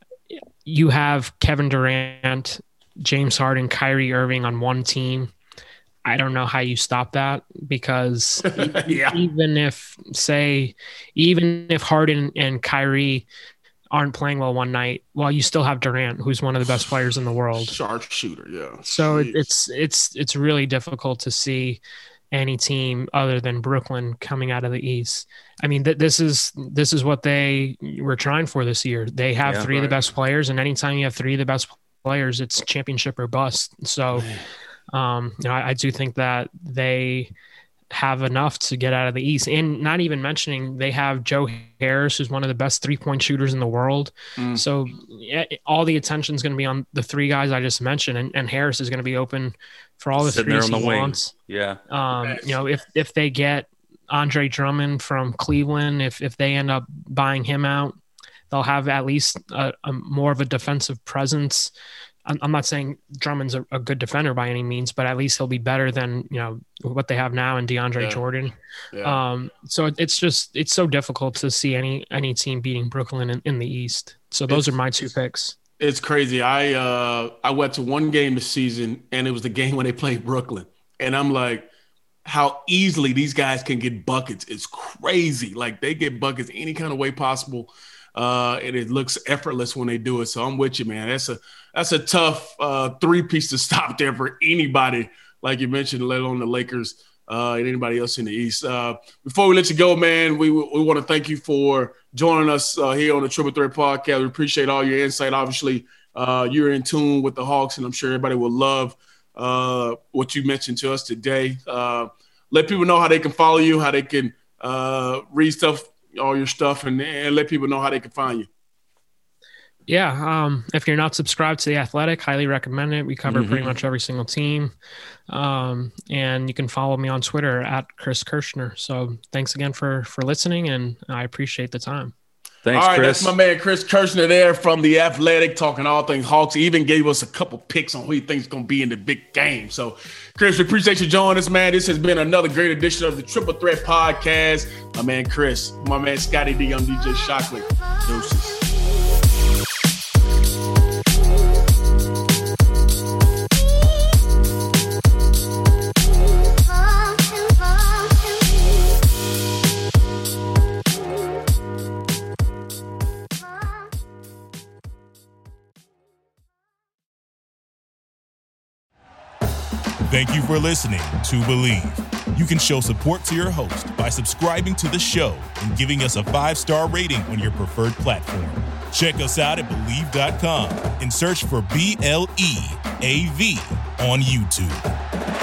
you have Kevin Durant, James Harden, Kyrie Irving on one team. I don't know how you stop that, because yeah. even if, say, even if Harden and Kyrie aren't playing well one night, well, you still have Durant, who's one of the best players in the world. Sharpshooter, yeah. So Jeez. it's it's it's really difficult to see any team other than Brooklyn coming out of the East. I mean, th- this is this is what they were trying for this year. They have yeah, three right. of the best players, and anytime you have three of the best players, it's championship or bust. So Um, you know, I, I do think that they have enough to get out of the East, and not even mentioning they have Joe Harris, who's one of the best three-point shooters in the world. Mm. So yeah, all the attention is going to be on the three guys I just mentioned, and, and Harris is going to be open for all the Sitting threes there on he the wants. Wing. Yeah. Um, you know, if if they get Andre Drummond from Cleveland, if if they end up buying him out, they'll have at least a, a more of a defensive presence. I'm, I'm not saying Drummond's a, a good defender by any means, but at least he'll be better than, you know, what they have now in DeAndre yeah. Jordan. Yeah. Um, so it, it's just, it's so difficult to see any, any team beating Brooklyn in, in the East. So those it's, are my two picks. It's crazy. I, uh, I went to one game this season, and it was the game when they played Brooklyn. And I'm like, how easily these guys can get buckets. It's crazy. Like, they get buckets any kind of way possible. Uh, and it looks effortless when they do it. So I'm with you, man. That's a that's a tough uh, three piece to stop there for anybody, like you mentioned, let alone the Lakers uh, and anybody else in the East. Uh, before we let you go, man, we we want to thank you for joining us uh, here on the Triple Threat Podcast. We appreciate all your insight. Obviously, uh, you're in tune with the Hawks, and I'm sure everybody will love uh, what you mentioned to us today. Uh, let people know how they can follow you, how they can uh, read stuff, all your stuff, and, and let people know how they can find you. Yeah. Um, if you're not subscribed to The Athletic, highly recommend it. We cover mm-hmm. pretty much every single team. Um, and you can follow me on Twitter at Chris Kirschner. So thanks again for, for listening, and I appreciate the time. Thanks, all right, Chris. That's my man Chris Kirschner there from The Athletic, talking all things Hawks. He even gave us a couple picks on who he thinks is going to be in the big game. So, Chris, we appreciate you joining us, man. This has been another great edition of the Triple Threat Podcast. My man Chris, my man Scotty D, I'm D J Shockley. Deuces. Thank you for listening to Believe. You can show support to your host by subscribing to the show and giving us a five-star rating on your preferred platform. Check us out at Believe dot com and search for B L E A V on YouTube.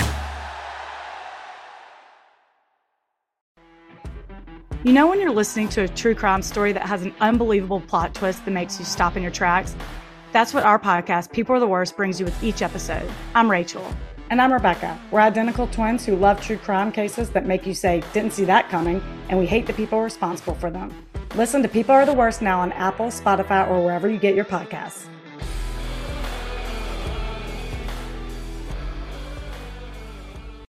You know when you're listening to a true crime story that has an unbelievable plot twist that makes you stop in your tracks? That's what our podcast, People Are the Worst, brings you with each episode. I'm Rachel. And I'm Rebecca. We're identical twins who love true crime cases that make you say, didn't see that coming, and we hate the people responsible for them. Listen to People Are the Worst now on Apple, Spotify, or wherever you get your podcasts.